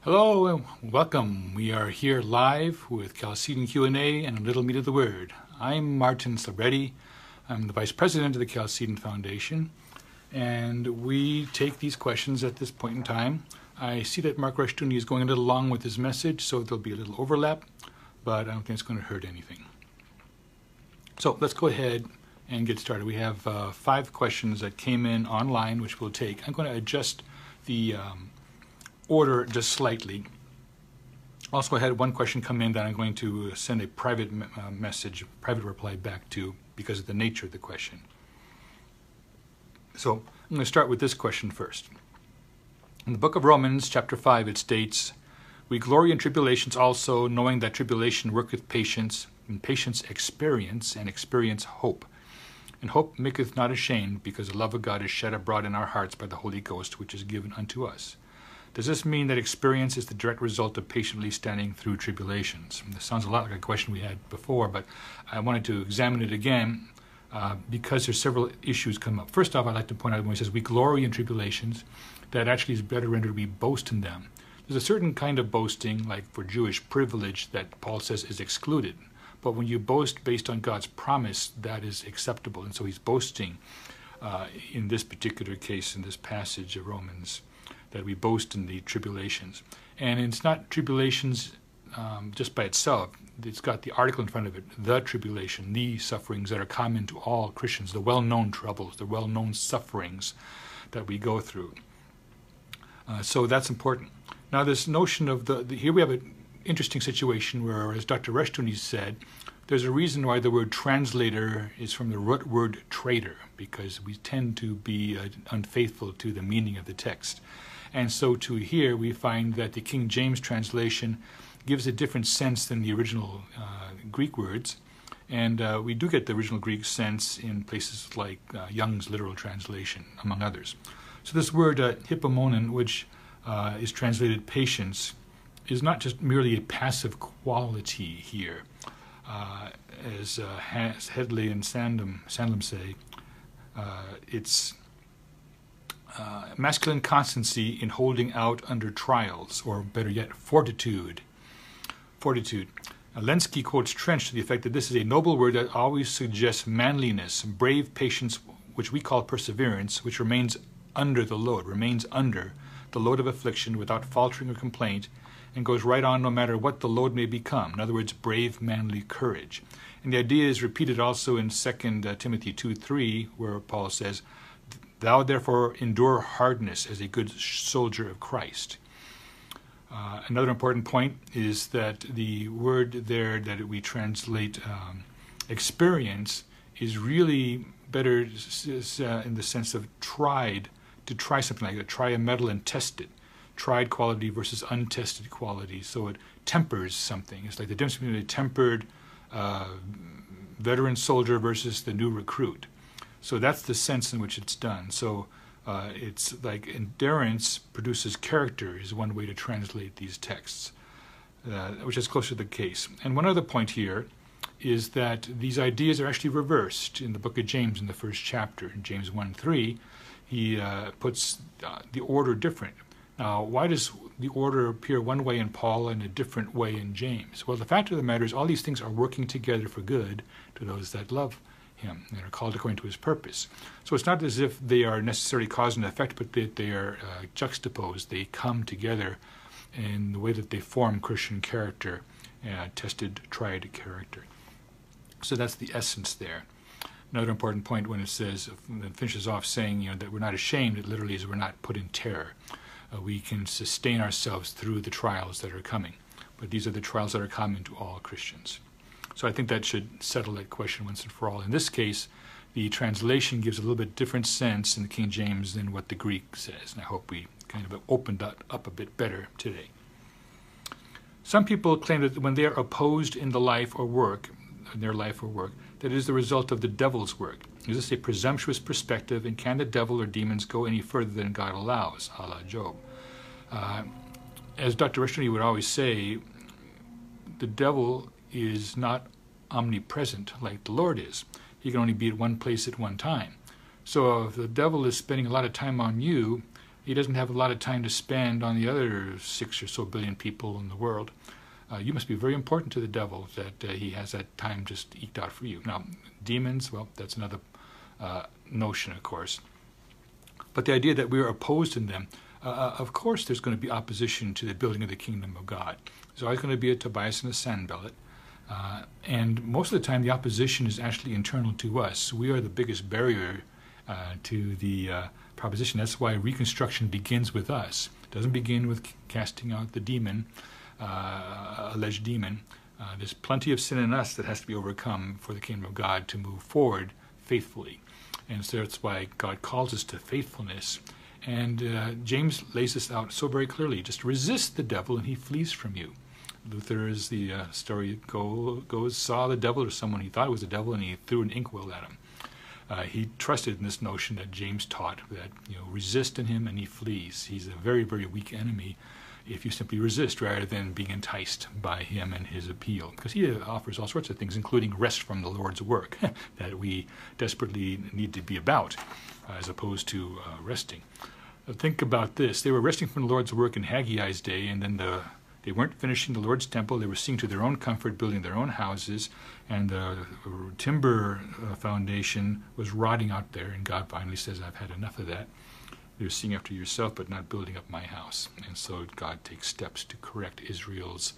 Hello and welcome. We are here live with Chalcedon Q&A and a little meat of the word. I'm Martin Slabretti. I'm the Vice President of the Chalcedon Foundation, and we take these questions at this point in time. I see that Mark Rushdoony is going a little long with his message, so there'll be a little overlap, but I don't think it's going to hurt anything. So let's go ahead and get started. We have 5 questions that came in online, which we'll take. I'm going to adjust the order just slightly. Also, I had one question come in that I'm going to send a private message, private reply back to because of the nature of the question. So I'm going to start with this question first. In the book of Romans, chapter 5, it states, "We glory in tribulations also, knowing that tribulation worketh patience, and patience experience, and experience hope. And hope maketh not ashamed, because the love of God is shed abroad in our hearts by the Holy Ghost, which is given unto us." Does this mean that experience is the direct result of patiently standing through tribulations? This sounds a lot like a question we had before, but I wanted to examine it again because there's several issues come up. First off, I'd like to point out when he says we glory in tribulations, that actually is better rendered we boast in them. There's a certain kind of boasting, like for Jewish privilege, that Paul says is excluded. But when you boast based on God's promise, that is acceptable. And so he's boasting in this particular case, in this passage of Romans, that we boast in the tribulations. And it's not tribulations just by itself. It's got the article in front of it, the tribulation, the sufferings that are common to all Christians, the well-known troubles, the well-known sufferings that we go through. So that's important. Now this notion of here we have an interesting situation where, as Dr. Rushdoony said, there's a reason why the word translator is from the root word traitor, because we tend to be unfaithful to the meaning of the text. And so to here we find that the King James translation gives a different sense than the original Greek words. And we do get the original Greek sense in places like Young's literal translation, among others. So this word hypomonon, which is translated patience, is not just merely a passive quality here. As Headley and Sandlam say, it's masculine constancy in holding out under trials, or better yet, fortitude. Lenski quotes Trench to the effect that this is a noble word that always suggests manliness, brave patience, which we call perseverance, which remains under the load of affliction without faltering or complaint, and goes right on no matter what the load may become. In other words, brave, manly courage. And the idea is repeated also in 2 Timothy 2:3, where Paul says, "Thou therefore endure hardness as a good soldier of Christ." Another important point is that the word there that we translate experience is really better in the sense of tried, to try something like that, try a metal and test it. Tried quality versus untested quality. So it tempers something. It's like the difference between a tempered veteran soldier versus the new recruit. So that's the sense in which it's done. So it's like endurance produces character is one way to translate these texts, which is closer to the case. And one other point here is that these ideas are actually reversed in the book of James in the first chapter. In James 1:3, he puts the order different. Now, why does the order appear one way in Paul and a different way in James? Well, the fact of the matter is all these things are working together for good to those that love him and are called according to his purpose. So it's not as if they are necessarily cause and effect, but that they are juxtaposed. They come together in the way that they form Christian character, tested, tried character. So that's the essence there. Another important point when it says, it finishes off saying, that we're not ashamed, it literally is we're not put in terror. We can sustain ourselves through the trials that are coming. But these are the trials that are common to all Christians. So I think that should settle that question once and for all. In this case, the translation gives a little bit different sense in the King James than what the Greek says. And I hope we kind of opened that up a bit better today. Some people claim that when they are opposed in their life or work, that it is the result of the devil's work. Is this a presumptuous perspective, and can the devil or demons go any further than God allows, a la Job? As Dr. Rushdoony would always say, the devil is not omnipresent like the Lord is. He can only be at one place at one time. So if the devil is spending a lot of time on you, he doesn't have a lot of time to spend on the other 6 or so billion people in the world. You must be very important to the devil that he has that time just eked out for you. Now, demons, well, that's another notion, of course. But the idea that we are opposed in them, of course there's going to be opposition to the building of the kingdom of God. There's always going to be a Tobias and a Sanballat. And most of the time the opposition is actually internal to us. We are the biggest barrier to the proposition. That's why reconstruction begins with us. It doesn't begin with casting out the demon, alleged demon. There's plenty of sin in us that has to be overcome for the kingdom of God to move forward faithfully. And so that's why God calls us to faithfulness. And James lays this out so very clearly. Just resist the devil and he flees from you. Luther, as the story goes, saw the devil, or someone he thought was the devil, and he threw an inkwell at him. He trusted in this notion that James taught, that resist in him and he flees. He's a very, very weak enemy if you simply resist rather than being enticed by him and his appeal. Because he offers all sorts of things, including rest from the Lord's work, that we desperately need to be about, as opposed to resting. Think about this. They were resting from the Lord's work in Haggai's day, and then they weren't finishing the Lord's temple. They were seeing to their own comfort, building their own houses, and the timber foundation was rotting out there, and God finally says, I've had enough of that. You're seeing after yourself, but not building up my house. And so God takes steps to correct Israel's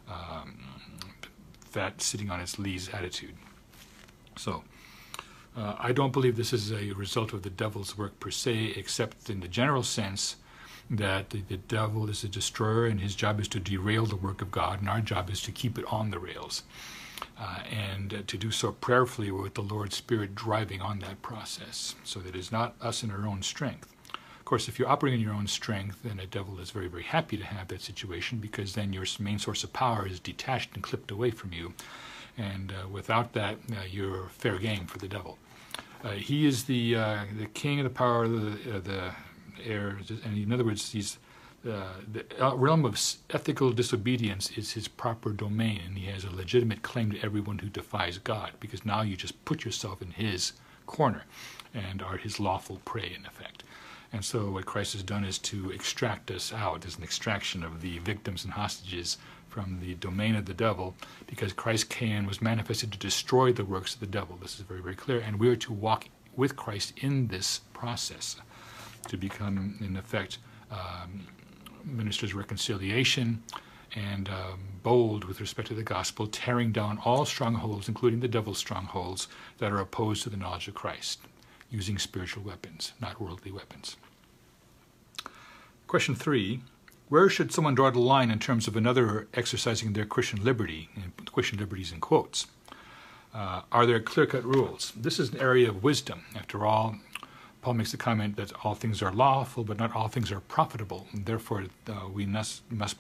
fat sitting on its lees attitude. So I don't believe this is a result of the devil's work per se, except in the general sense that the devil is a destroyer and his job is to derail the work of God, and our job is to keep it on the rails. And to do so prayerfully with the Lord's Spirit driving on that process, so that it's not us in our own strength. Of course, if you're operating in your own strength, then the devil is very, very happy to have that situation, because then your main source of power is detached and clipped away from you. And without that, you're fair game for the devil. He is the king of the power of the air, and in other words, he's the realm of ethical disobedience is his proper domain, and he has a legitimate claim to everyone who defies God, because now you just put yourself in his corner and are his lawful prey, in effect. And so what Christ has done is to extract us out. As an extraction of the victims and hostages from the domain of the devil, because Christ came and was manifested to destroy the works of the devil. This is very, very clear. And we are to walk with Christ in this process, to become, in effect, ministers of reconciliation and bold with respect to the gospel, tearing down all strongholds, including the devil's strongholds, that are opposed to the knowledge of Christ, using spiritual weapons, not worldly weapons. Question 3, where should someone draw the line in terms of another exercising their Christian liberty, and Christian liberties in quotes? Are there clear-cut rules? This is an area of wisdom. After all, Paul makes the comment that all things are lawful, but not all things are profitable. And therefore, we must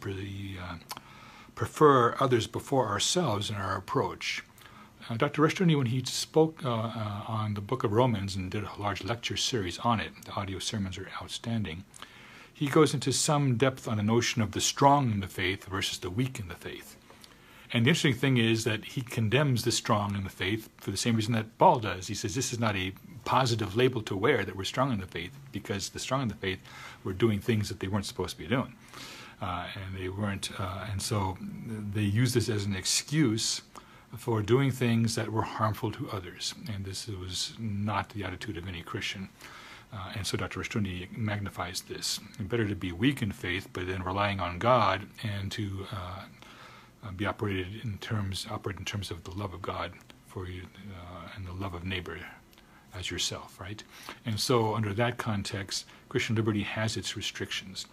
prefer others before ourselves in our approach. Dr. Rushdoony, when he spoke on the book of Romans and did a large lecture series on it, the audio sermons are outstanding, he goes into some depth on the notion of the strong in the faith versus the weak in the faith. And the interesting thing is that he condemns the strong in the faith for the same reason that Paul does. He says this is not a positive label to wear, that we're strong in the faith, because the strong in the faith were doing things that they weren't supposed to be doing. And they weren't, and so they use this as an excuse for doing things that were harmful to others. And this was not the attitude of any Christian. And so Dr. Rushdoony magnifies this. And better to be weak in faith, but then relying on God, and to be operate in terms of the love of God for you, and the love of neighbor as yourself, right? And so under that context, Christian liberty has its restrictions.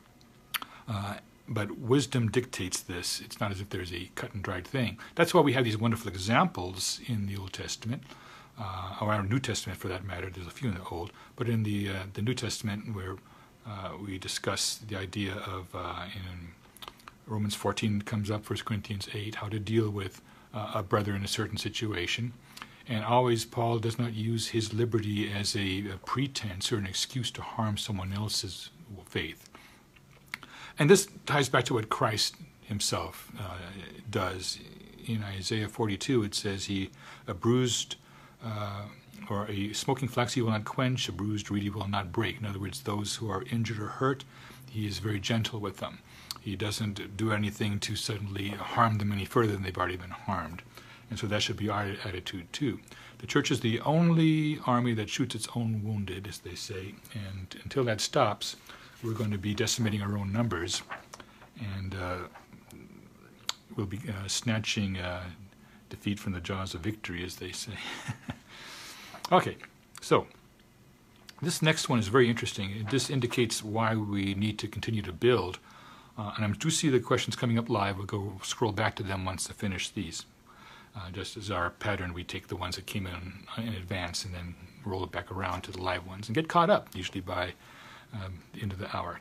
But wisdom dictates this. It's not as if there's a cut and dried thing. That's why we have these wonderful examples in the Old Testament, or our New Testament for that matter. There's a few in the Old, but in the New Testament, where we discuss the idea of in Romans 14 comes up, 1 Corinthians 8, how to deal with a brother in a certain situation. And always Paul does not use his liberty as a pretense or an excuse to harm someone else's faith. And this ties back to what Christ himself does. In Isaiah 42, it says he bruised or a smoking flax he will not quench, a bruised reed he will not break. In other words, those who are injured or hurt, he is very gentle with them. He doesn't do anything to suddenly harm them any further than they've already been harmed. And so that should be our attitude too. The church is the only army that shoots its own wounded, as they say, and until that stops, we're going to be decimating our own numbers, and we'll be snatching defeat from the jaws of victory, as they say. Okay, so this next one is very interesting. This indicates why we need to continue to build. And I do see the questions coming up live. We'll go scroll back to them once I finish these. Just as our pattern, we take the ones that came in advance and then roll it back around to the live ones and get caught up, usually by the end of the hour.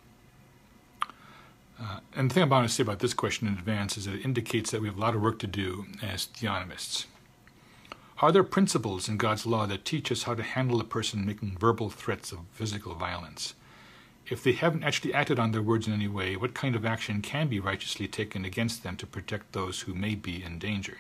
And the thing I want to say about this question in advance is that it indicates that we have a lot of work to do as theonomists. Are there principles in God's law that teach us how to handle a person making verbal threats of physical violence? If they haven't actually acted on their words in any way, what kind of action can be righteously taken against them to protect those who may be in danger?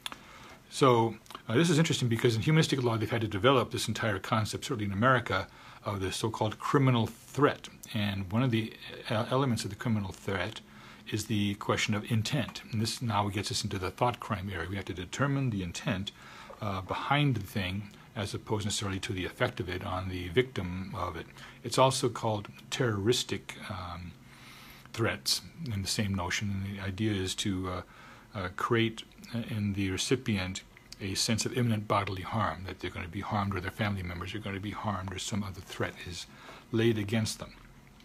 So this is interesting because in humanistic law they've had to develop this entire concept, certainly in America, of the so-called criminal threat. And one of the elements of the criminal threat is the question of intent. And this now gets us into the thought crime area. We have to determine the intent behind the thing as opposed necessarily to the effect of it on the victim of it. It's also called terroristic threats in the same notion. And the idea is to create in the recipient a sense of imminent bodily harm, that they're going to be harmed or their family members are going to be harmed or some other threat is laid against them.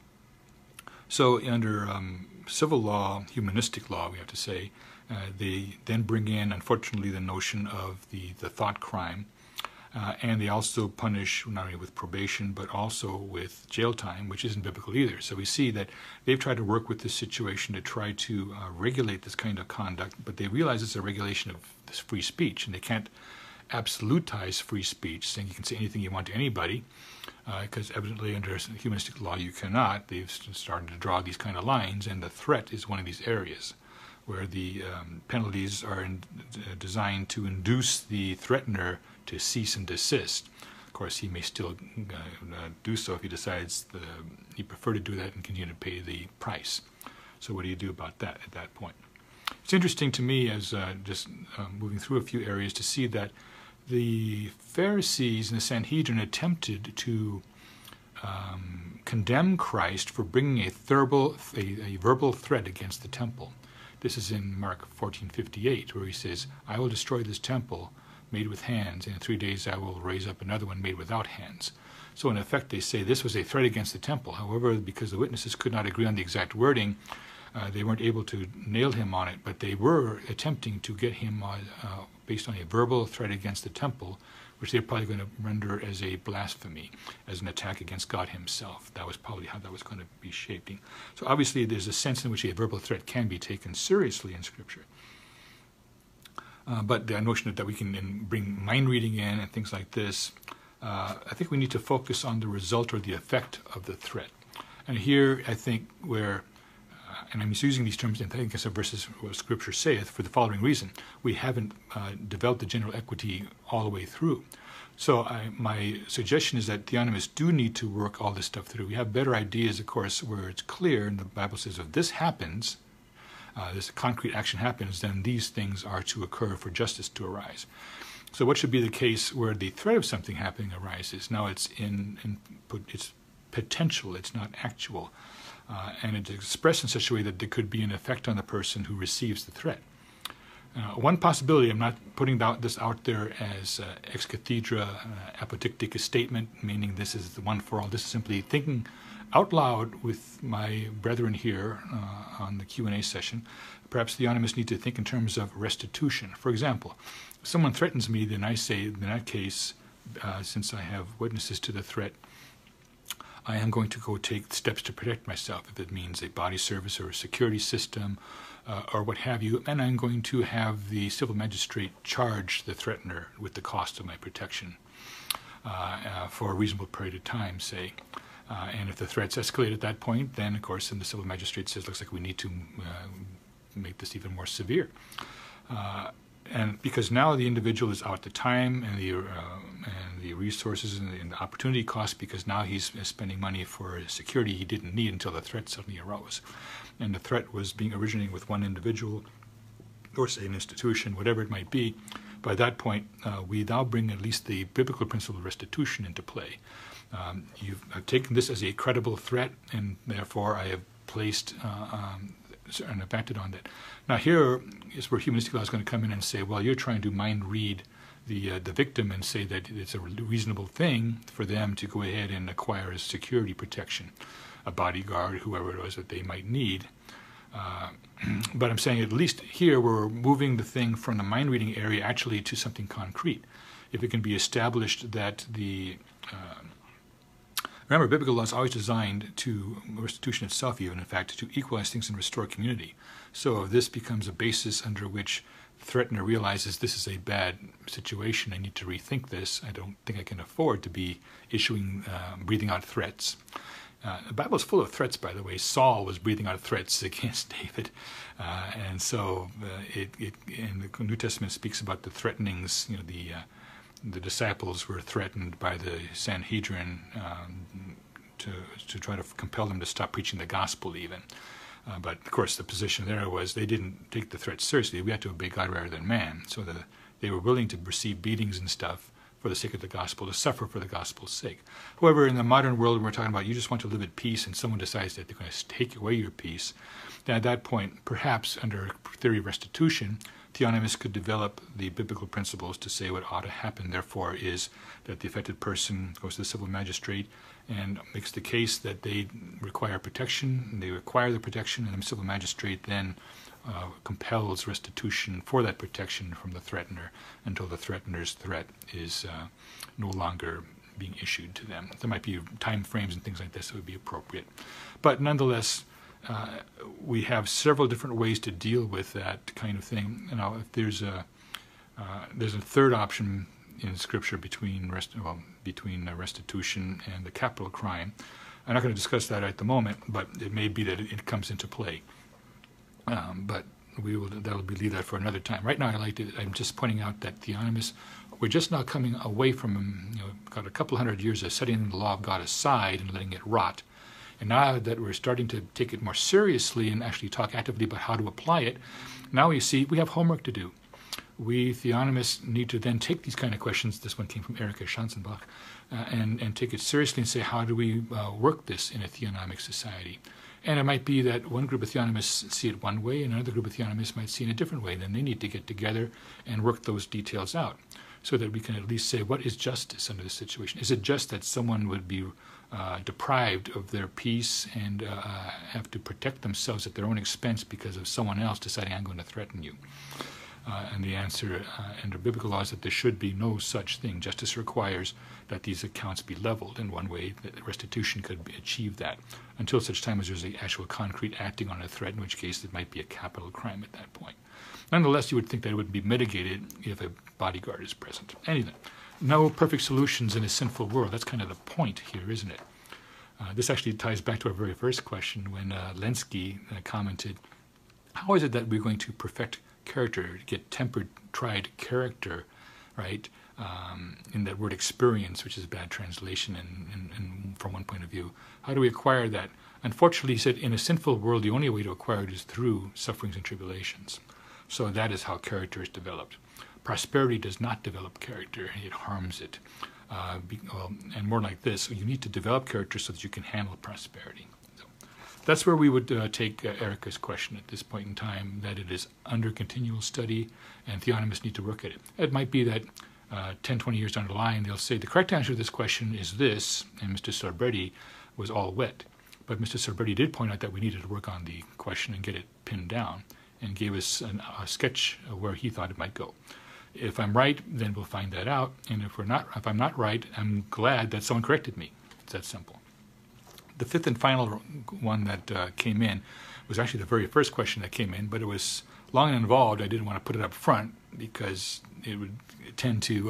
So under civil law, humanistic law, we have to say, they then bring in, unfortunately, the notion of the thought crime, and they also punish not only with probation but also with jail time, which isn't biblical either. So we see that they've tried to work with this situation to try to regulate this kind of conduct, but they realize it's a regulation of this free speech, and they can't absolutize free speech, saying you can say anything you want to anybody, because evidently under humanistic law you cannot. They've started to draw these kind of lines, and the threat is one of these areas where the penalties are designed to induce the threatener to cease and desist. Of course, he may still do so if he decides he prefer to do that and continue to pay the price. So what do you do about that at that point? It's interesting to me as just moving through a few areas to see that the Pharisees and the Sanhedrin attempted to condemn Christ for bringing a verbal threat against the temple. This is in Mark 14:58, where he says, "I will destroy this temple made with hands, and in 3 days I will raise up another one made without hands." So in effect they say this was a threat against the temple. However, because the witnesses could not agree on the exact wording, they weren't able to nail him on it, but they were attempting to get him based on a verbal threat against the temple, which they're probably going to render as a blasphemy, as an attack against God himself. That was probably how that was going to be shaping. So obviously there's a sense in which a verbal threat can be taken seriously in Scripture. But the notion that we can bring mind reading in and things like this, I think we need to focus on the result or the effect of the threat. And here I think where, and I'm using these terms in thinking of verses what Scripture saith for the following reason: we haven't developed the general equity all the way through. So my suggestion is that theonomists do need to work all this stuff through. We have better ideas, of course, where it's clear, and the Bible says if this happens, this concrete action happens, then these things are to occur for justice to arise. So what should be the case where the threat of something happening arises? Now it's it's potential, it's not actual. And it's expressed in such a way that there could be an effect on the person who receives the threat. One possibility, I'm not putting this out there as ex cathedra apodictic statement, meaning this is the one for all. This is simply thinking out loud with my brethren here on the Q&A session. Perhaps theonomists need to think in terms of restitution. For example, if someone threatens me, then I say, in that case, since I have witnesses to the threat, I am going to go take steps to protect myself, if it means a body service or a security system or what have you, and I'm going to have the civil magistrate charge the threatener with the cost of my protection for a reasonable period of time, say. And if the threats escalate at that point, then, of course, the civil magistrate says, looks like we need to make this even more severe. And because now the individual is out the time and the resources and the opportunity cost, because now he's spending money for security he didn't need until the threat suddenly arose. And the threat was originating with one individual, or say an institution, whatever it might be. By that point, we now bring at least the biblical principle of restitution into play. I've taken this as a credible threat, and therefore I have placed and I've acted on that. Now here is where humanistic law is going to come in and say, well, you're trying to mind read the victim and say that it's a reasonable thing for them to go ahead and acquire a security protection, a bodyguard, whoever it was that they might need. But I'm saying at least here we're moving the thing from the mind-reading area actually to something concrete. If it can be established that remember, biblical law is always designed to, restitution itself even, in fact, to equalize things and restore community. So if this becomes a basis under which the threatener realizes this is a bad situation, I need to rethink this, I don't think I can afford to be breathing out threats. The Bible is full of threats, by the way. Saul was breathing out threats against David. And so in the New Testament speaks about the threatenings. The disciples were threatened by the Sanhedrin to try to compel them to stop preaching the gospel even. But, of course, the position there was they didn't take the threat seriously. We had to obey God rather than man. So they were willing to receive beatings and stuff for the sake of the gospel, to suffer for the gospel's sake. However, in the modern world, we're talking about you just want to live at peace and someone decides that they're going to take away your peace. Then at that point, perhaps under theory of restitution, theonomists could develop the biblical principles to say what ought to happen, therefore, is that the affected person goes to the civil magistrate and makes the case that they require protection, and they require the protection, and the civil magistrate then compels restitution for that protection from the threatener until the threatener's threat is no longer being issued to them. There might be time frames and things like this that would be appropriate. But nonetheless, we have several different ways to deal with that kind of thing. Now, if there's a third option in Scripture between restitution and the capital crime. I'm not going to discuss that at the moment, but it may be that it comes into play. But that'll leave that for another time. Right now, I'm just pointing out that theonomists, we're just now coming away from, got a couple hundred years of setting the law of God aside and letting it rot. And now that we're starting to take it more seriously and actually talk actively about how to apply it, now we see we have homework to do. We theonomists need to then take these kind of questions, this one came from Erika Schanzenbach, and take it seriously and say, how do we work this in a theonomic society? And it might be that one group of theonomists see it one way and another group of theonomists might see it in a different way. Then they need to get together and work those details out so that we can at least say, what is justice under this situation? Is it just that someone would be deprived of their peace and have to protect themselves at their own expense because of someone else deciding, I'm going to threaten you? And the answer under biblical law is that there should be no such thing. Justice requires that these accounts be leveled, and one way that restitution could achieve that, until such time as there's an actual concrete acting on a threat, in which case it might be a capital crime at that point. Nonetheless, you would think that it would be mitigated if a bodyguard is present. Anyway, no perfect solutions in a sinful world. That's kind of the point here, isn't it? This actually ties back to our very first question when Lenski commented, how is it that we're going to perfect character, get tempered, tried character, right, in that word experience, which is a bad translation and from one point of view. How do we acquire that? Unfortunately, he said, in a sinful world, the only way to acquire it is through sufferings and tribulations. So that is how character is developed. Prosperity does not develop character, it harms it. And more like this, you need to develop character so that you can handle prosperity. That's where we would take Erika's question at this point in time, that it is under continual study and theonomists need to work at it. It might be that 10, 20 years down the line, they'll say the correct answer to this question is this, and Mr. Sorbetti was all wet. But Mr. Sorbetti did point out that we needed to work on the question and get it pinned down and gave us a sketch of where he thought it might go. If I'm right, then we'll find that out. And if I'm not right, I'm glad that someone corrected me. It's that simple. The fifth and final one that came in was actually the very first question that came in, but it was long and involved. I didn't want to put it up front because it would tend to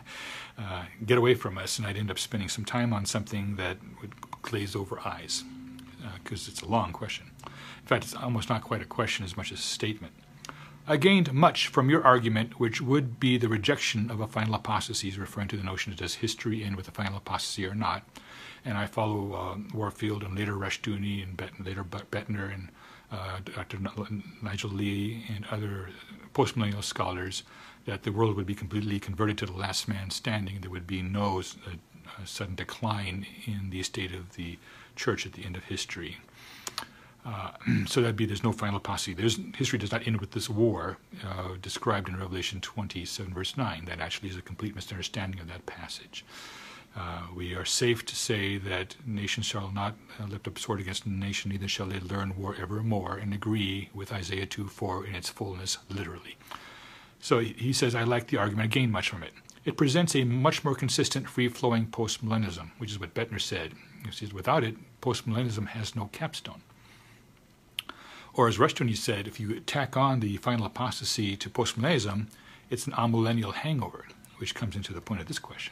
get away from us, and I'd end up spending some time on something that would glaze over eyes because it's a long question. In fact, it's almost not quite a question as much as a statement. I gained much from your argument, which would be the rejection of a final apostasy, referring to the notion of does history end with a final apostasy or not. And I follow Warfield and later Rushdoony and later Bettner and Dr. Nigel Lee and other postmillennial scholars that the world would be completely converted to the last man standing. There would be no sudden decline in the state of the church at the end of history. So there's no final apostasy. History does not end with this war described in Revelation 27, verse 9. That actually is a complete misunderstanding of that passage. We are safe to say that nation shall not lift up sword against nation, neither shall they learn war evermore, and agree with Isaiah 2:4 in its fullness, literally. So he says, I like the argument, I gained much from it. It presents a much more consistent, free-flowing postmillennialism, which is what Bettner said. He says, without it, postmillennialism has no capstone. Or as Rushdoony said, if you tack on the final apostasy to postmillennialism, it's an amillennial hangover, which comes into the point of this question.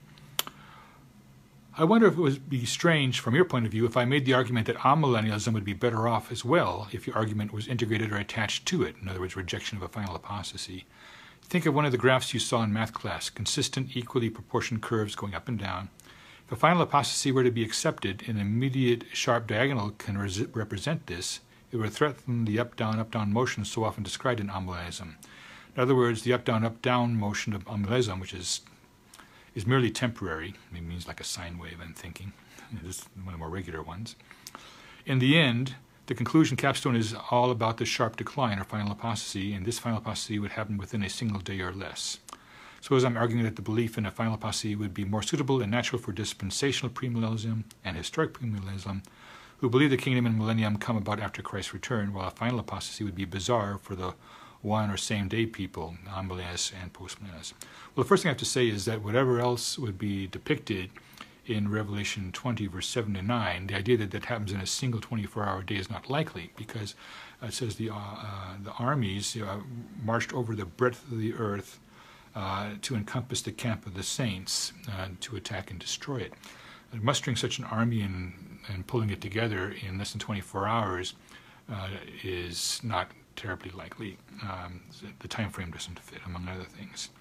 I wonder if it would be strange, from your point of view, if I made the argument that amillennialism would be better off as well if your argument was integrated or attached to it, in other words, rejection of a final apostasy. Think of one of the graphs you saw in math class, consistent, equally proportioned curves going up and down. If a final apostasy were to be accepted, an immediate sharp diagonal can represent this. It would threaten the up-down motion so often described in amillennialism. In other words, the up-down motion of amillennialism, which is merely temporary. It means like a sine wave, I'm thinking. This is one of the more regular ones. In the end, the conclusion capstone is all about the sharp decline or final apostasy, and this final apostasy would happen within a single day or less. Suppose I'm arguing that the belief in a final apostasy would be more suitable and natural for dispensational premillennialism and historic premillennialism, who believe the kingdom and millennium come about after Christ's return, while a final apostasy would be bizarre for the one or same day people, amillennialists and postmillennialists. Well, the first thing I have to say is that whatever else would be depicted in Revelation 20, verse 7 to 9, the idea that that happens in a single 24-hour day is not likely, because it says the armies marched over the breadth of the earth to encompass the camp of the saints to attack and destroy it. Mustering such an army and pulling it together in less than 24 hours is not terribly likely. The time frame doesn't fit, among other things.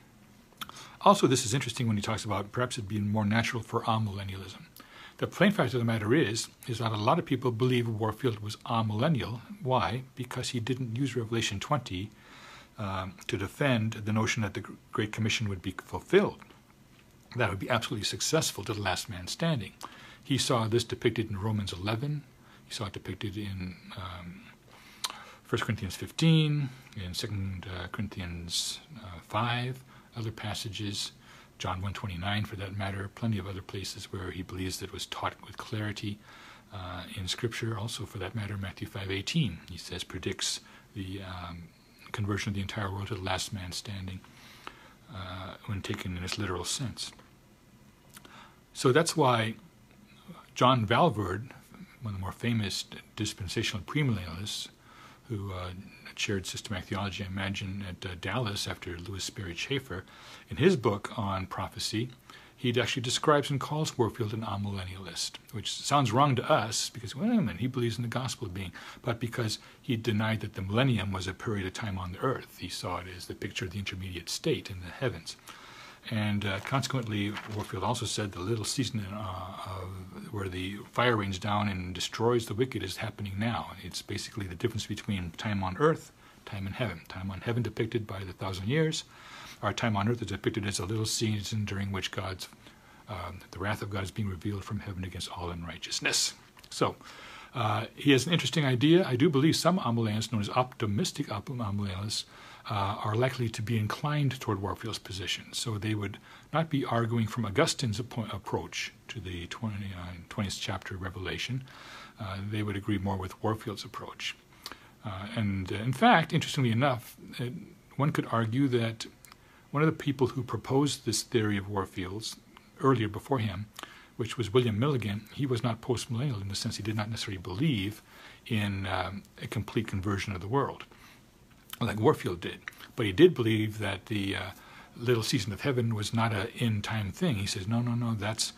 Also, this is interesting when he talks about perhaps it being more natural for amillennialism. The plain fact of the matter is that a lot of people believe Warfield was amillennial. Why? Because he didn't use Revelation 20 to defend the notion that the Great Commission would be fulfilled. That would be absolutely successful to the last man standing. He saw this depicted in Romans 11. He saw it depicted in 1 Corinthians 15, in 2 Corinthians 5, other passages, John 1:29 for that matter, plenty of other places where he believes that it was taught with clarity in Scripture. Also, for that matter, Matthew 5:18, he says, predicts the conversion of the entire world to the last man standing when taken in its literal sense. So that's why John Valvoord, one of the more famous dispensational premillennialists, who shared systematic theology, I imagine, at Dallas after Louis Sperry Chafer, in his book on prophecy, he actually describes and calls Warfield an amillennialist, which sounds wrong to us because, wait a minute, he believes in the gospel being, but because he denied that the millennium was a period of time on the earth. He saw it as the picture of the intermediate state in the heavens. And consequently, Warfield also said the little season where the fire rains down and destroys the wicked is happening now. It's basically the difference between time on earth, time in heaven. Time on heaven depicted by the 1,000 years. Our time on earth is depicted as a little season during which the wrath of God is being revealed from heaven against all unrighteousness. So, he has an interesting idea. I do believe some amillennialists, known as optimistic amillennialists, are likely to be inclined toward Warfield's position. So they would not be arguing from Augustine's approach to the 20th chapter of Revelation. They would agree more with Warfield's approach. And in fact, interestingly enough, one could argue that one of the people who proposed this theory of Warfield's earlier before him, which was William Milligan, he was not postmillennial in the sense he did not necessarily believe in a complete conversion of the world, like Warfield did. But he did believe that the little season of heaven was not an end-time thing. He says, no, that's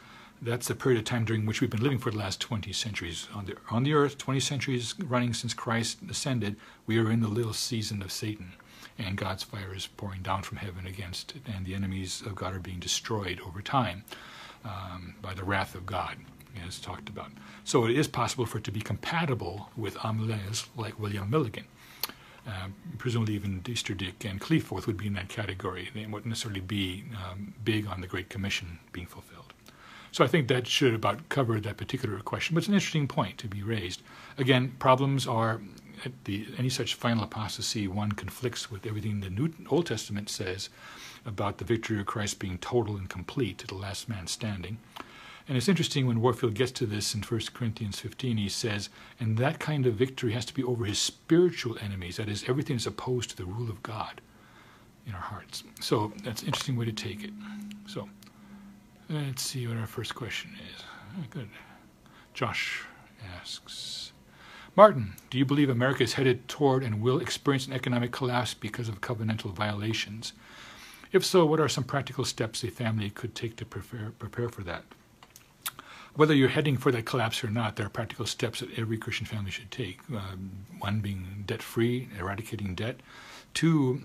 That's a period of time during which we've been living for the last 20 centuries. On the earth, 20 centuries running since Christ ascended, we are in the little season of Satan. And God's fire is pouring down from heaven against it, and the enemies of God are being destroyed over time by the wrath of God, as talked about. So it is possible for it to be compatible with amillennialists like William Milligan. Presumably even Easterdick and Cleaforth would be in that category. They wouldn't necessarily be big on the Great Commission being fulfilled. So I think that should about cover that particular question, but it's an interesting point to be raised. Again, problems are any such final apostasy, one conflicts with everything the Old Testament says about the victory of Christ being total and complete to the last man standing. And it's interesting when Warfield gets to this in 1 Corinthians 15, he says, and that kind of victory has to be over his spiritual enemies, that is, everything is opposed to the rule of God in our hearts. So that's an interesting way to take it. So let's see what our first question is. Oh, good. Josh asks, Martin, do you believe America is headed toward and will experience an economic collapse because of covenantal violations? If so, what are some practical steps a family could take to prepare for that? Whether you're heading for that collapse or not, there are practical steps that every Christian family should take. One being debt-free, eradicating debt. Two,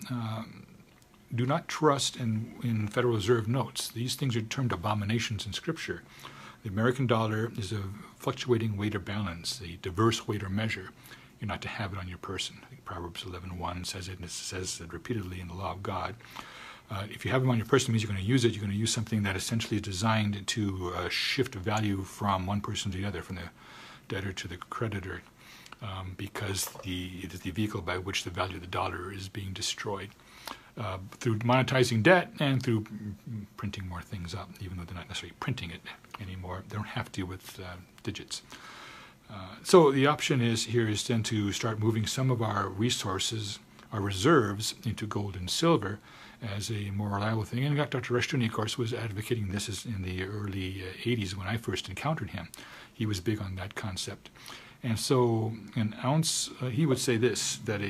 do not trust in Federal Reserve notes. These things are termed abominations in Scripture. The American dollar is a fluctuating weight or balance, a diverse weight or measure. You're not to have it on your person. I think Proverbs 11:1 says it, and it says it repeatedly in the law of God. If you have them on your person, it means you're going to use it. You're going to use something that essentially is designed to shift value from one person to the other, from the debtor to the creditor, because it is the vehicle by which the value of the dollar is being destroyed. Through monetizing debt and through printing more things up, even though they're not necessarily printing it anymore. They don't have to with digits. So the option is then to start moving some of our resources, our reserves, into gold and silver as a more reliable thing. And Dr. Rushdoony, of course, was advocating this in the early 80s when I first encountered him. He was big on that concept. And so an ounce, he would say this, that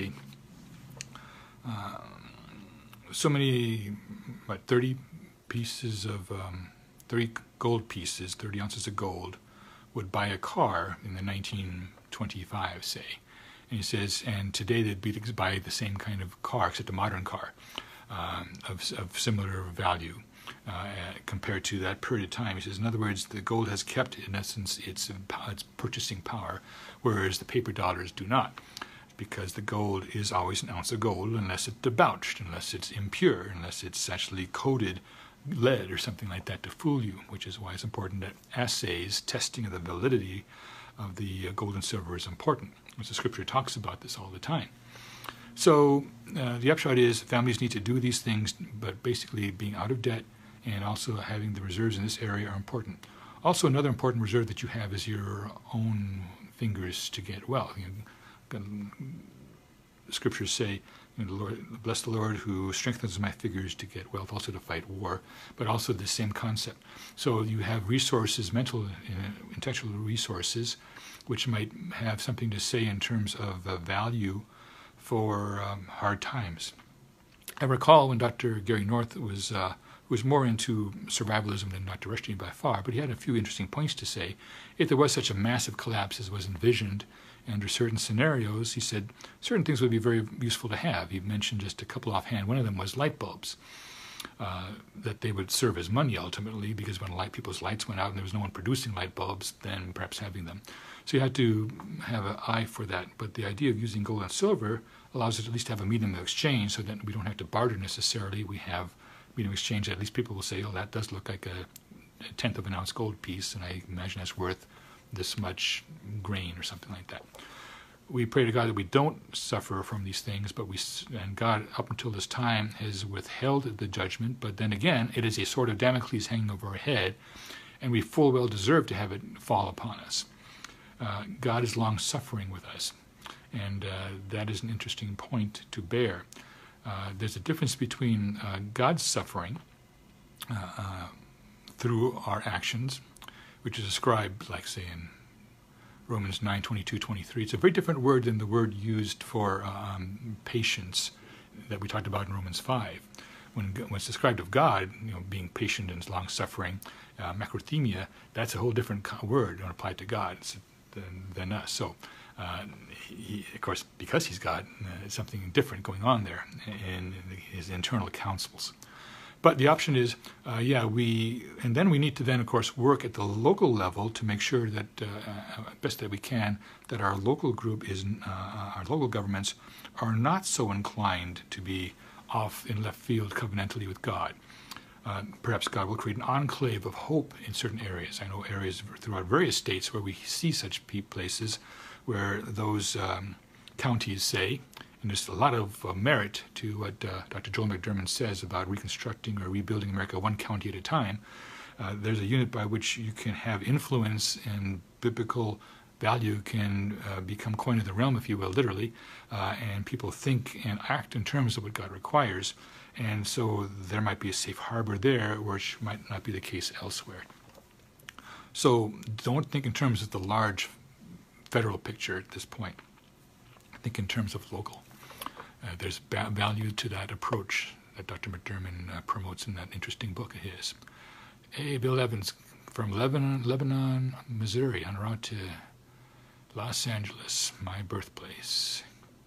so many, 30 pieces of, 30 gold pieces, 30 ounces of gold, would buy a car in the 1925, say. And he says, and today they'd buy the same kind of car, except a modern car, of similar value compared to that period of time. He says, in other words, the gold has kept, in essence, its purchasing power, whereas the paper dollars do not, because the gold is always an ounce of gold unless it's debauched, unless it's impure, unless it's actually coated lead or something like that to fool you, which is why it's important that assays, testing of the validity of the gold and silver is important, because the Scripture talks about this all the time. So the upshot is families need to do these things, but basically being out of debt and also having the reserves in this area are important. Also, another important reserve that you have is your own fingers to get well. The Scriptures say, Lord, bless the Lord who strengthens my fingers to get wealth, also to fight war, but also the same concept. So you have resources, mental, intellectual resources, which might have something to say in terms of value for hard times. I recall when Dr. Gary North was more into survivalism than Dr. Rushdoony by far, but he had a few interesting points to say. If there was such a massive collapse as was envisioned under certain scenarios, he said certain things would be very useful to have. He mentioned just a couple offhand. One of them was light bulbs, that they would serve as money ultimately, because when people's lights went out and there was no one producing light bulbs, then perhaps having them. So you had to have an eye for that. But the idea of using gold and silver allows us to at least have a medium of exchange so that we don't have to barter necessarily. We have medium of exchange that at least people will say, oh, that does look like a tenth of an ounce gold piece, and I imagine that's worth this much grain or something like that. We pray to God that we don't suffer from these things, and God, up until this time, has withheld the judgment. But then again, it is a sword of Damocles hanging over our head, and we full well deserve to have it fall upon us. God is long-suffering with us, and that is an interesting point to bear. There's a difference between God's suffering through our actions, which is described, like, say, in Romans 9:22-23. It's a very different word than the word used for patience that we talked about in Romans 5. when it's described of God, being patient and long-suffering, macrothemia, that's a whole different word applied to God than us. So, of course, because he's God, it's something different going on there in his internal counsels. But the option is, we need to then, of course, work at the local level to make sure that, best that we can, that our local group our local governments are not so inclined to be off in left field covenantally with God. Perhaps God will create an enclave of hope in certain areas. I know areas throughout various states where we see such places where those counties say, and there's a lot of merit to what Dr. Joel McDermott says about reconstructing or rebuilding America one county at a time. There's a unit by which you can have influence and biblical value can become coin of the realm, if you will, literally, and people think and act in terms of what God requires. And so there might be a safe harbor there, which might not be the case elsewhere. So don't think in terms of the large federal picture at this point. Think in terms of local. There's value to that approach that Dr. McDermott promotes in that interesting book of his. Hey, Bill Evans from Lebanon, Missouri, en route to Los Angeles, my birthplace.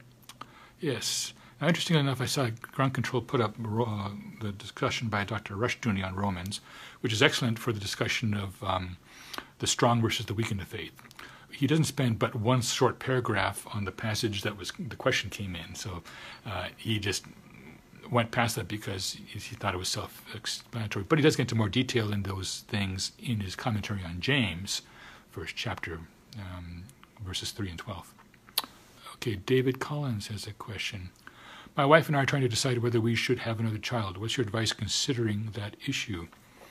Yes. Now, interestingly enough, I saw Ground Control put up the discussion by Dr. Rushdoony on Romans, which is excellent for the discussion of the strong versus the weak in the faith. He doesn't spend but one short paragraph on the passage that the question came in, so he just went past that because he thought it was self-explanatory. But he does get into more detail in those things in his commentary on James, first chapter, verses 3 and 12. Okay, David Collins has a question. My wife and I are trying to decide whether we should have another child. What's your advice considering that issue?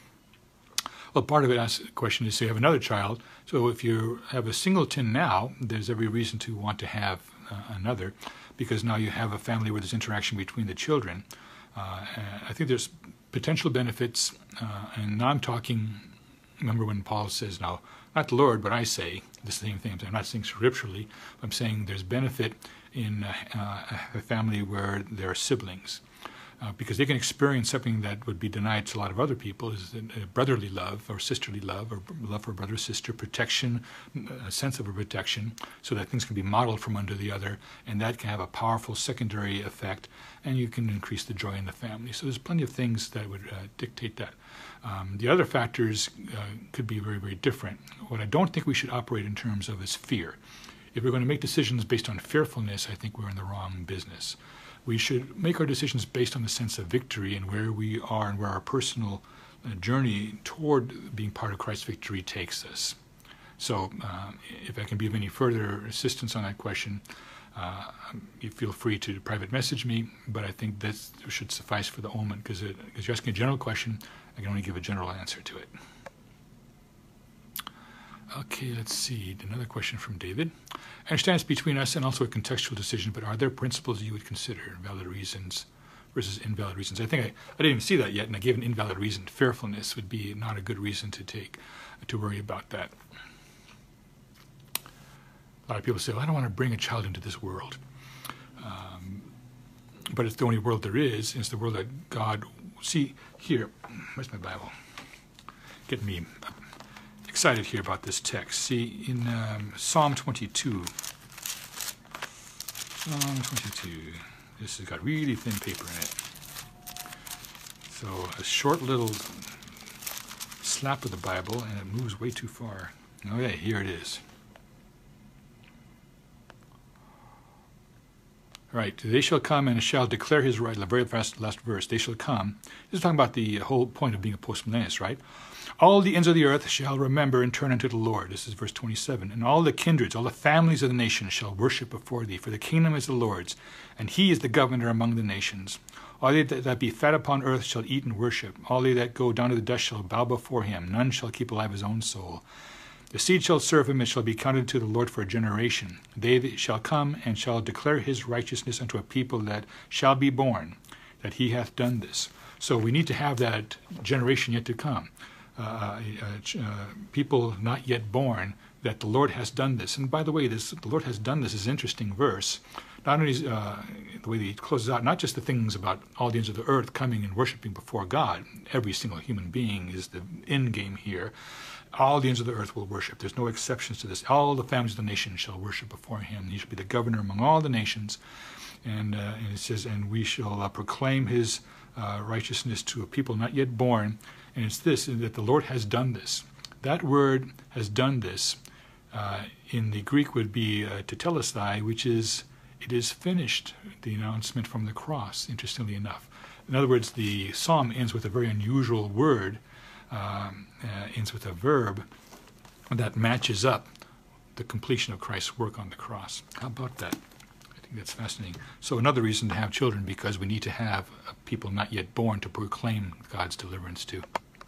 Well, part of it asks the question is to have another child. So if you have a singleton now, there's every reason to want to have another, because now you have a family where there's interaction between the children. I think there's potential benefits, and now I'm talking, remember when Paul says, now, not the Lord, but I say the same thing. I'm not saying scripturally. I'm saying there's benefit in a family where there are siblings. Because they can experience something that would be denied to a lot of other people, is brotherly love or sisterly love or love for brother, sister, protection, a sense of a protection, so that things can be modeled from under the other, and that can have a powerful secondary effect, and you can increase the joy in the family. So there's plenty of things that would dictate that. The other factors could be very, very different. What I don't think we should operate in terms of is fear. If we're going to make decisions based on fearfulness, I think we're in the wrong business. We should make our decisions based on the sense of victory and where we are and where our personal journey toward being part of Christ's victory takes us. So if I can be of any further assistance on that question, you feel free to private message me, but I think that should suffice for the moment, because you're asking a general question, I can only give a general answer to it. Okay, let's see. Another question from David. I understand it's between us and also a contextual decision, but are there principles you would consider, valid reasons versus invalid reasons? I think I didn't even see that yet, and I gave an invalid reason. Fearfulness would be not a good reason to worry about that. A lot of people say, well, I don't want to bring a child into this world. But it's the only world there is. It's the world that God... See, here, where's my Bible? Get me excited here about this text. See, in Psalm 22, this has got really thin paper in it. So a short little slap of the Bible, and it moves way too far. Okay, here it is. Right, they shall come and shall declare his right. The very last verse, they shall come. This is talking about the whole point of being a postmillennialist, right? All the ends of the earth shall remember and turn unto the Lord. This is verse 27. And all the kindreds, all the families of the nations shall worship before thee, for the kingdom is the Lord's, and he is the governor among the nations. All they that be fat upon earth shall eat and worship. All they that go down to the dust shall bow before him. None shall keep alive his own soul. The seed shall serve him, and shall be counted to the Lord for a generation. They shall come and shall declare his righteousness unto a people that shall be born, that he hath done this. So we need to have that generation yet to come. People not yet born that the Lord has done this. And by the way, the Lord has done this is an interesting verse. Not only is, the way that he closes out, not just the things about all the ends of the earth coming and worshiping before God. Every single human being is the end game here. All the ends of the earth will worship. There's no exceptions to this. All the families of the nation shall worship before him. He shall be the governor among all the nations. And it says, and we shall proclaim his righteousness to a people not yet born. And it's this, that the Lord has done this. That word has done this in the Greek would be tetelestai, which is, it is finished, the announcement from the cross, interestingly enough. In other words, the psalm ends with a very unusual word, ends with a verb that matches up the completion of Christ's work on the cross. How about that? I think that's fascinating. So another reason to have children, because we need to have people not yet born to proclaim God's deliverance to.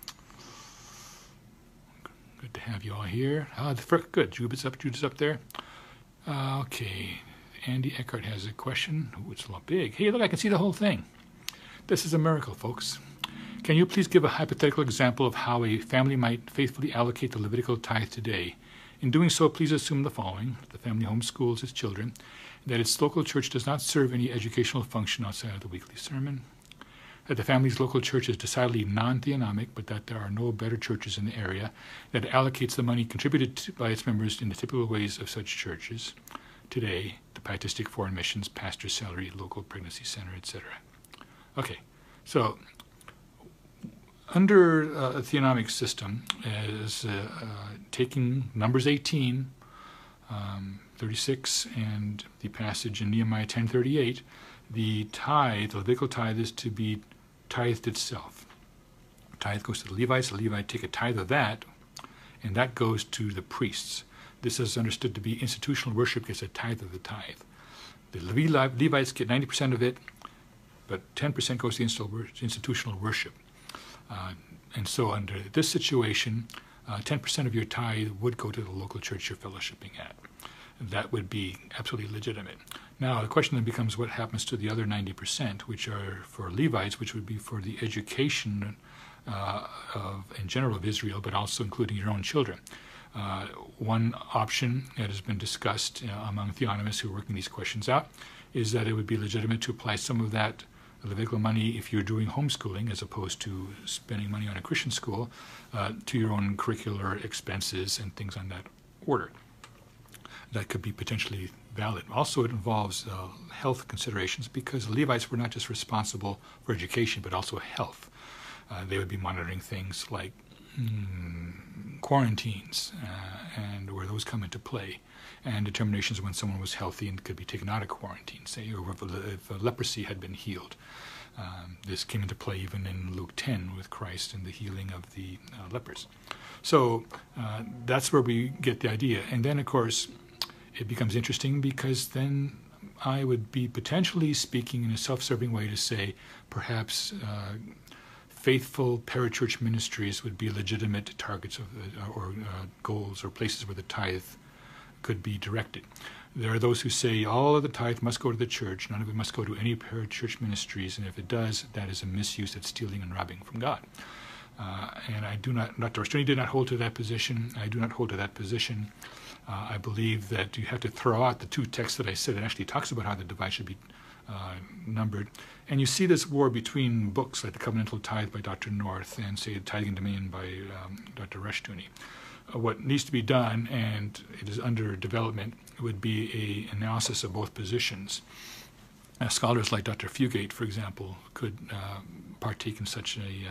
Good to have you all here. Good. Judith's up there. Okay. Andy Eckhart has a question. Ooh, it's a lot big. Hey, look, I can see the whole thing. This is a miracle, folks. Can you please give a hypothetical example of how a family might faithfully allocate the Levitical tithe today? In doing so, please assume the following. The family homeschools its children, that its local church does not serve any educational function outside of the weekly sermon, that the family's local church is decidedly non-theonomic, but that there are no better churches in the area, that it allocates the money contributed by its members in the typical ways of such churches. Today, the Pietistic Foreign Missions, pastor's salary, local pregnancy center, etc. Okay, so under a theonomic system, as taking Numbers 18, 36, and the passage in Nehemiah 10:38, the tithe, the Levitical tithe, is to be tithed itself. Tithe goes to the Levites. The Levites take a tithe of that, and that goes to the priests. This is understood to be institutional worship gets a tithe of the tithe. The Levites get 90% of it, but 10% goes to institutional worship. And so under this situation, 10% of your tithe would go to the local church you're fellowshipping at. That would be absolutely legitimate. Now, the question then becomes what happens to the other 90%, which are for Levites, which would be for the education in general of Israel, but also including your own children. One option that has been discussed among theonomists who are working these questions out is that it would be legitimate to apply some of that Levitical money, if you're doing homeschooling as opposed to spending money on a Christian school, to your own curricular expenses and things on that order. That could be potentially valid. Also, it involves health considerations, because the Levites were not just responsible for education, but also health. They would be monitoring things like quarantines and where those come into play, and determinations when someone was healthy and could be taken out of quarantine, say, or if leprosy had been healed. This came into play even in Luke 10 with Christ and the healing of the lepers. So that's where we get the idea. And then, of course, it becomes interesting, because then I would be potentially speaking in a self-serving way to say perhaps faithful parachurch ministries would be legitimate targets of or goals or places where the tithe could be directed. There are those who say all of the tithe must go to the church, none of it must go to any parachurch ministries, and if it does, that is a misuse, it's stealing and robbing from God. And I do not, Dr. Rushdoony did not hold to that position. I do not hold to that position. I believe that you have to throw out the two texts that I said. It actually talks about how the divide should be numbered. And you see this war between books like the Covenantal Tithe by Dr. North and, say, Tithing and Dominion by Dr. Rushdoony. What needs to be done, and it is under development, would be an analysis of both positions. Scholars like Dr. Fugate, for example, could partake in such a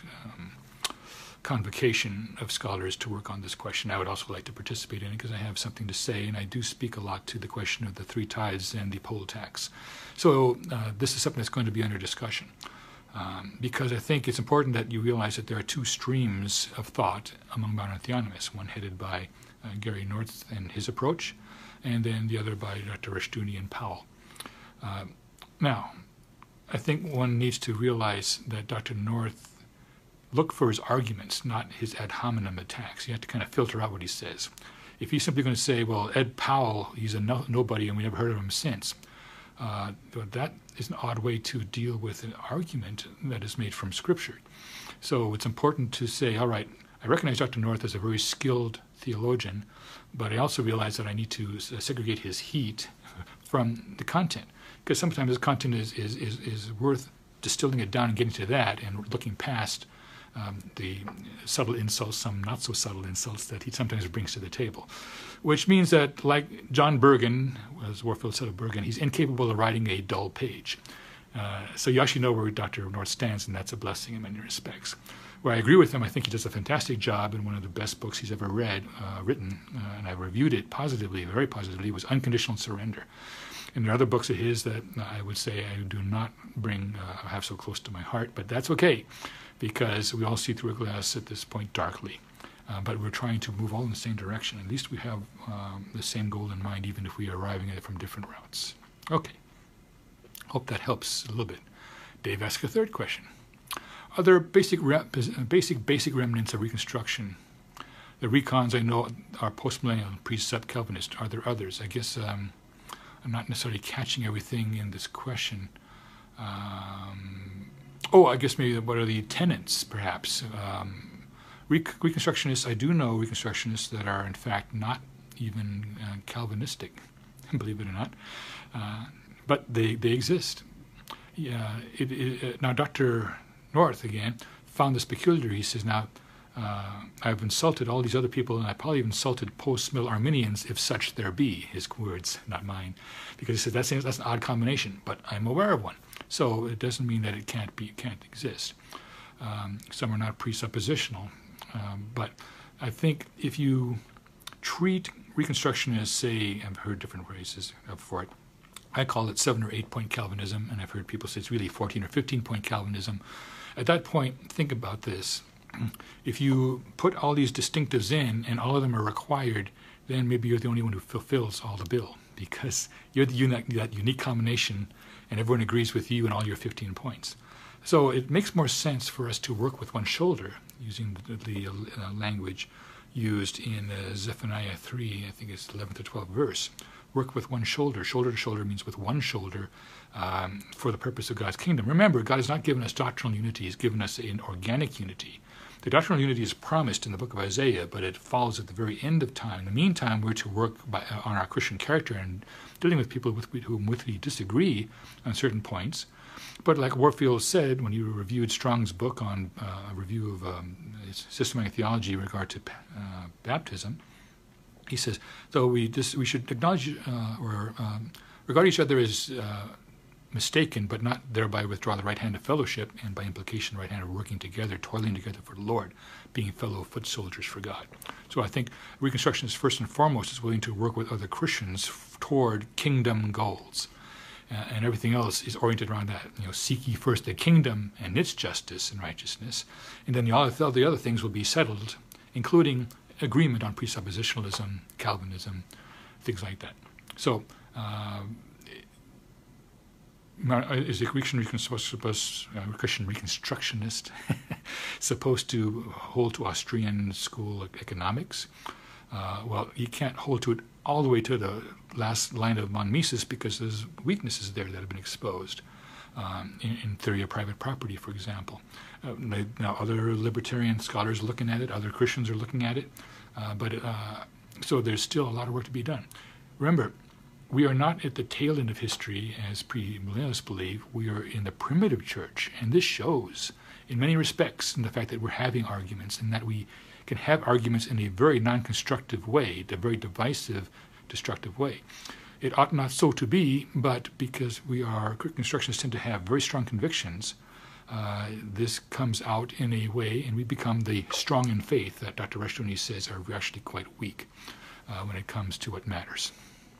convocation of scholars to work on this question. I would also like to participate in it because I have something to say, and I do speak a lot to the question of the three tithes and the poll tax. So this is something that's going to be under discussion. Because I think it's important that you realize that there are two streams of thought among modern theonomists, one headed by Gary North and his approach, and then the other by Dr. Rushdoony and Powell. Now, I think one needs to realize that Dr. North looked for his arguments, not his ad hominem attacks. You have to kind of filter out what he says. If he's simply going to say, well, Ed Powell, he's a nobody and we never heard of him since, that is an odd way to deal with an argument that is made from Scripture. So it's important to say, all right, I I recognize Dr. North as a very skilled theologian, but I also realize that I need to segregate his heat from the content, because sometimes the content is worth distilling it down and getting to that and looking past the subtle insults, some not so subtle insults that he sometimes brings to the table. Which means that, like John Bergen, as Warfield said of Bergen, he's incapable of writing a dull page. So you actually know where Dr. North stands, and that's a blessing in many respects. Where I agree with him, I think he does a fantastic job, and one of the best books he's ever written, and I reviewed it positively, very positively, was Unconditional Surrender. And there are other books of his that I would say I do not have so close to my heart, but that's okay, because we all see through a glass at this point darkly. But we're trying to move all in the same direction. At least we have the same goal in mind, even if we are arriving at it from different routes. Okay. Hope that helps a little bit. Dave asked a third question. Are there basic remnants of Reconstruction? The recons I know are postmillennial, precept Calvinist. Are there others? I guess I'm not necessarily catching everything in this question. I guess maybe what are the tenets, perhaps? Reconstructionists, I do know Reconstructionists that are in fact not even Calvinistic, believe it or not, but they exist. Yeah, now Dr. North, again, found this peculiar. He says, now, I've insulted all these other people, and I probably insulted post-mill Arminians, if such there be, his words, not mine. Because he said, that's an odd combination, but I'm aware of one. So it doesn't mean that it can't exist. Some are not presuppositional. But I think if you treat Reconstruction as, say, I've heard different phrases for it, I call it 7 or 8 point Calvinism, and I've heard people say it's really 14 or 15 point Calvinism. At that point, think about this. If you put all these distinctives in and all of them are required, then maybe you're the only one who fulfills all the bill, because you're that unique combination and everyone agrees with you and all your 15 points. So it makes more sense for us to work with one shoulder, using the language used in Zephaniah 3, I think it's 11th to 12th verse. Work with one shoulder. Shoulder to shoulder means with one shoulder for the purpose of God's kingdom. Remember, God has not given us doctrinal unity. He's given us an organic unity. The doctrinal unity is promised in the book of Isaiah, but it falls at the very end of time. In the meantime, we're to work on our Christian character and dealing with people with whom we disagree on certain points. But like Warfield said when he reviewed Strong's book on a review of systematic theology in regard to baptism, he says, though we should acknowledge or regard each other as mistaken, but not thereby withdraw the right hand of fellowship, and by implication the right hand of working together, toiling together for the Lord, being fellow foot soldiers for God. So I think Reconstruction is first and foremost is willing to work with other Christians toward kingdom goals. And everything else is oriented around that. Seek ye first the kingdom and its justice and righteousness, and then all the other things will be settled, including agreement on presuppositionalism, Calvinism, things like that. So, is a Christian Reconstructionist supposed to hold to Austrian school economics? Well, you can't hold to it all the way to the last line of von Mises, because there's weaknesses there that have been exposed in theory of private property, for example. Now, other libertarian scholars are looking at it, other Christians are looking at it, so there's still a lot of work to be done. Remember, we are not at the tail end of history, as premillennialists believe. We are in the primitive church, and this shows in many respects in the fact that we're having arguments, and that we can have arguments in a very non-constructive way, a very divisive, destructive way. It ought not so to be, but because Reconstructionists tend to have very strong convictions, this comes out in a way, and we become the strong in faith that Dr. Rushdoony says are actually quite weak when it comes to what matters.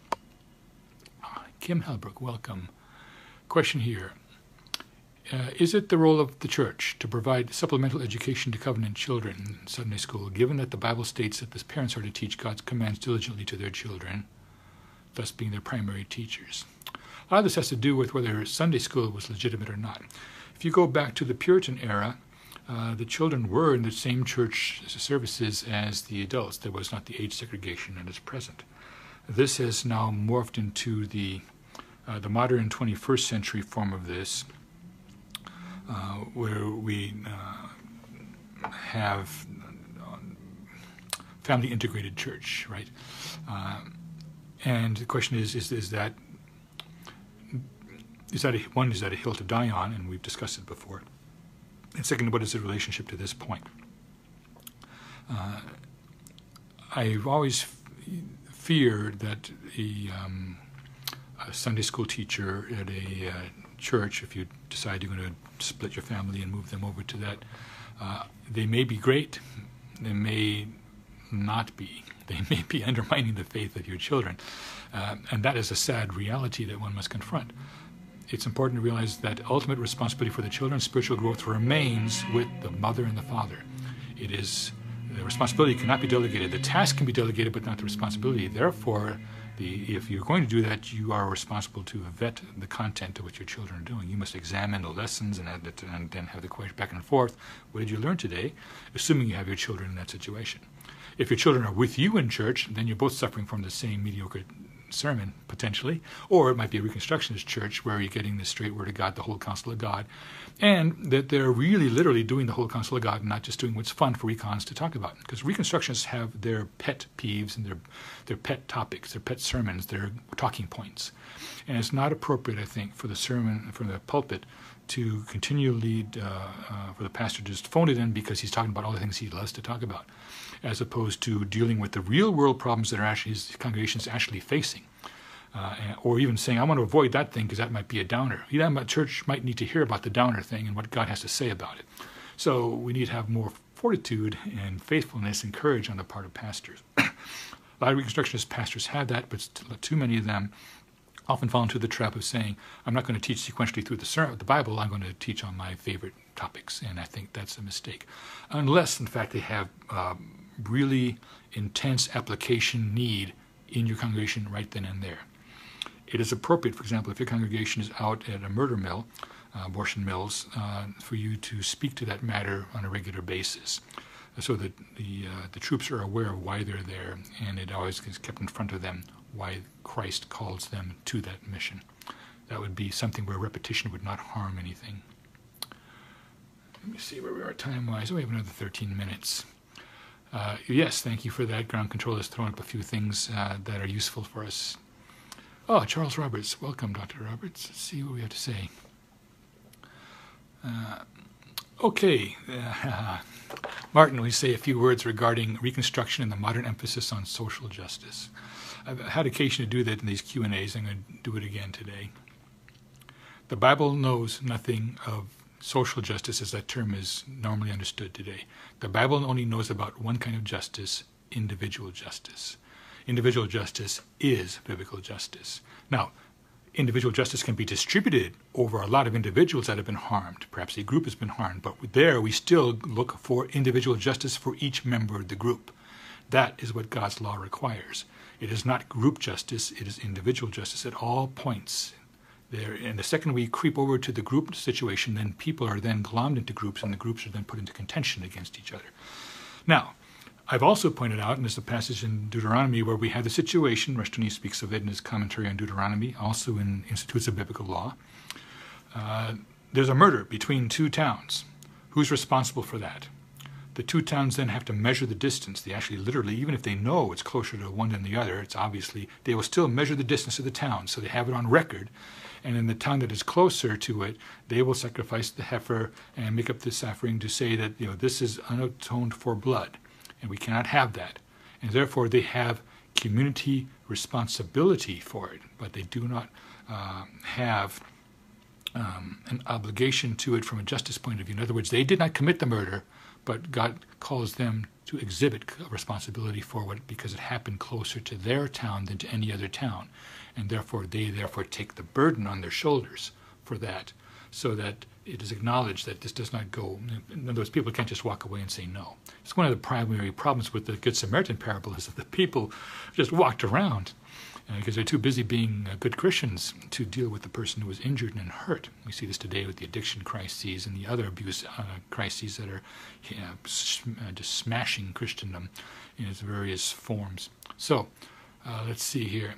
Kim Helbrook, welcome. Question here. Is it the role of the church to provide supplemental education to covenant children in Sunday school, given that the Bible states that the parents are to teach God's commands diligently to their children, thus being their primary teachers? A lot of this has to do with whether Sunday school was legitimate or not. If you go back to the Puritan era, the children were in the same church services as the adults. There was not the age segregation that is present. This has now morphed into the modern 21st century form of this, where we have family integrated church, right? And the question is that a hill to die on, and we've discussed it before. And second, what is the relationship to this point? I've always feared that a Sunday school teacher at a church, if you decide you're going to split your family and move them over to that, they may be great, they may not be. They may be undermining the faith of your children. And that is a sad reality that one must confront. It's important to realize that ultimate responsibility for the children's spiritual growth remains with the mother and the father. It is, the responsibility cannot be delegated. The task can be delegated, but not the responsibility. Therefore, if you're going to do that, you are responsible to vet the content of what your children are doing. You must examine the lessons and then have the question back and forth. What did you learn today? Assuming you have your children in that situation. If your children are with you in church, then you're both suffering from the same mediocre sermon, potentially. Or it might be a Reconstructionist church where you're getting the straight word of God, the whole counsel of God, and that they're really literally doing the whole counsel of God and not just doing what's fun for recons to talk about. Because Reconstructionists have their pet peeves and their pet topics, their pet sermons, their talking points. And it's not appropriate, I think, for the sermon, from the pulpit, to continually, for the pastor to just phone it in because he's talking about all the things he loves to talk about, as opposed to dealing with the real world problems that are actually his congregation is actually facing. Or even saying, I want to avoid that thing because that might be a downer. The church might need to hear about the downer thing and what God has to say about it. So we need to have more fortitude and faithfulness and courage on the part of pastors. A lot of Reconstructionist pastors have that, but too many of them often fall into the trap of saying, I'm not going to teach sequentially through the Bible, I'm going to teach on my favorite topics. And I think that's a mistake. Unless, in fact, they have really intense application need in your congregation right then and there. It is appropriate, for example, if your congregation is out at a murder mill, abortion mills, for you to speak to that matter on a regular basis, so that the troops are aware of why they're there, and it always gets kept in front of them why Christ calls them to that mission. That would be something where repetition would not harm anything. Let me see where we are time-wise. We have another 13 minutes. Yes, thank you for that. Ground Control has thrown up a few things that are useful for us. Oh, Charles Roberts. Welcome, Dr. Roberts. Let's see what we have to say. Okay. Martin, will you say a few words regarding Reconstruction and the modern emphasis on social justice? I've had occasion to do that in these Q&As. I'm going to do it again today. The Bible knows nothing of social justice as that term is normally understood today. The Bible only knows about one kind of justice, individual justice. Individual justice is biblical justice. Now, individual justice can be distributed over a lot of individuals that have been harmed. Perhaps a group has been harmed, but there we still look for individual justice for each member of the group. That is what God's law requires. It is not group justice, it is individual justice at all points. There, and the second we creep over to the group situation, then people are then glommed into groups, and the groups are then put into contention against each other. Now, I've also pointed out, and there's a passage in Deuteronomy where we have the situation, Rushdoony speaks of it in his commentary on Deuteronomy, also in Institutes of Biblical Law. There's a murder between two towns. Who's responsible for that? The two towns then have to measure the distance. They actually literally, even if they know it's closer to one than the other, it's obviously, they will still measure the distance of the town, so they have it on record. And in the town that is closer to it, they will sacrifice the heifer and make up this offering to say that, this is unatoned for blood. And we cannot have that. And therefore they have community responsibility for it, but they do not have an obligation to it from a justice point of view. In other words, they did not commit the murder, but God calls them to exhibit responsibility for it because it happened closer to their town than to any other town. And therefore they take the burden on their shoulders for that, so that it is acknowledged that this does not go. In other words, people can't just walk away and say no. It's one of the primary problems with the Good Samaritan parable is that the people just walked around because they're too busy being good Christians to deal with the person who was injured and hurt. We see this today with the addiction crises and the other abuse crises that are just smashing Christendom in its various forms. So let's see here.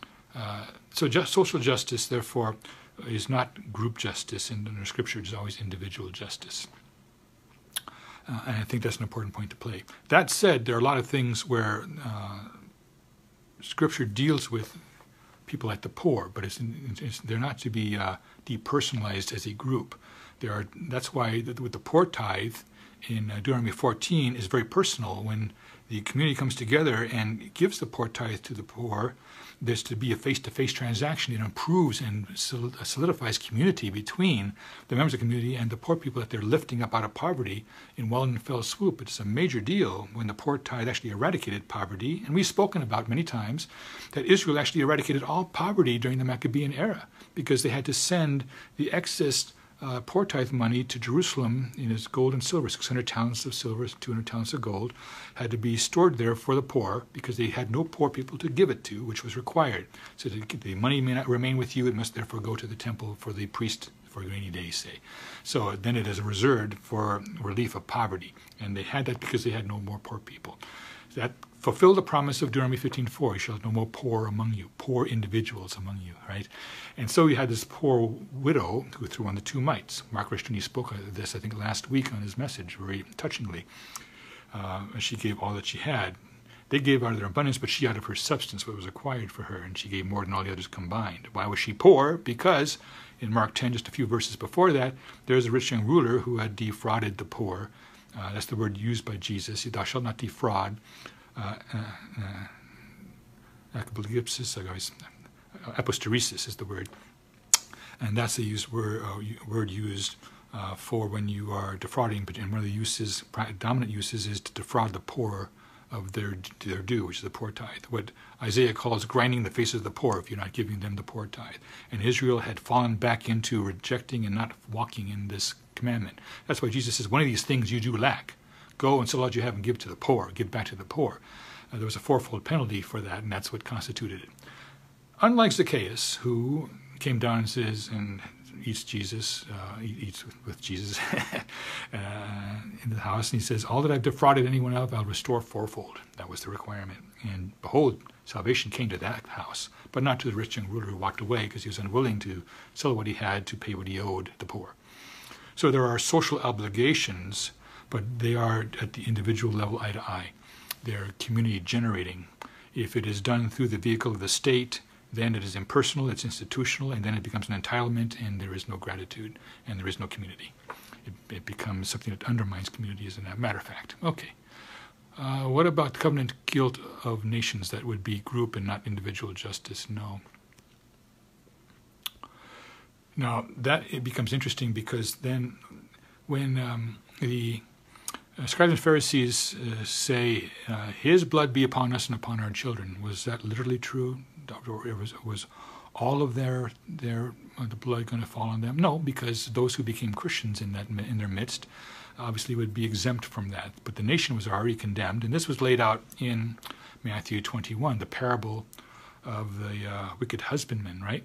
So social justice, therefore, is not group justice, and in the Scripture it's always individual justice. And I think that's an important point to play. That said, there are a lot of things where Scripture deals with people like the poor, but they're not to be depersonalized as a group. That's why with the poor tithe in Deuteronomy 14 is very personal. When the community comes together and gives the poor tithe to the poor, there's to be a face-to-face transaction. It improves and solidifies community between the members of the community and the poor people that they're lifting up out of poverty in one fell swoop. It's a major deal when the poor tithe actually eradicated poverty. And we've spoken about many times that Israel actually eradicated all poverty during the Maccabean era because they had to send the excess poor tithe money to Jerusalem in its gold and silver. 600 talents of silver, 200 talents of gold had to be stored there for the poor because they had no poor people to give it to, which was required. So the money may not remain with you, it must therefore go to the temple for the priest for rainy days, say. So then it is reserved for relief of poverty. And they had that because they had no more poor people. That fulfilled the promise of Deuteronomy 15:4. You shall have no more poor among you, poor individuals among you, right? And so you had this poor widow who threw on the 2 mites. Mark Rishtuni spoke of this, I think, last week on his message, very touchingly. She gave all that she had. They gave out of their abundance, but she out of her substance, what was required for her, and she gave more than all the others combined. Why was she poor? Because in Mark 10, just a few verses before that, there's a rich young ruler who had defrauded the poor. That's the word used by Jesus. Thou shalt not defraud. Apostoresis is the word. And that's the word used for when you are defrauding. But one of the dominant uses is to defraud the poor of their due, which is the poor tithe. What Isaiah calls grinding the faces of the poor if you're not giving them the poor tithe. And Israel had fallen back into rejecting and not walking in this commandment. That's why Jesus says, one of these things you do lack. Go and sell all you have and give to the poor. Give back to the poor. There was a 4-fold penalty for that, and that's what constituted it. Unlike Zacchaeus, who came down and says, and eats Jesus, eats with Jesus in the house, and he says, all that I've defrauded anyone of, I'll restore 4-fold. That was the requirement. And behold, salvation came to that house, but not to the rich young ruler who walked away because he was unwilling to sell what he had to pay what he owed the poor. So there are social obligations, but they are at the individual level, eye to eye. They're community generating. If it is done through the vehicle of the state, then it is impersonal, it's institutional, and then it becomes an entitlement, and there is no gratitude, and there is no community. It becomes something that undermines community as a matter of fact. Okay. What about the covenant guilt of nations? That would be group and not individual justice? No. Now, it becomes interesting because then when the scribes and Pharisees say, his blood be upon us and upon our children, was that literally true? Or was all of the blood going to fall on them? No, because those who became Christians in their midst obviously would be exempt from that. But the nation was already condemned, and this was laid out in Matthew 21, the parable of the wicked husbandman, right?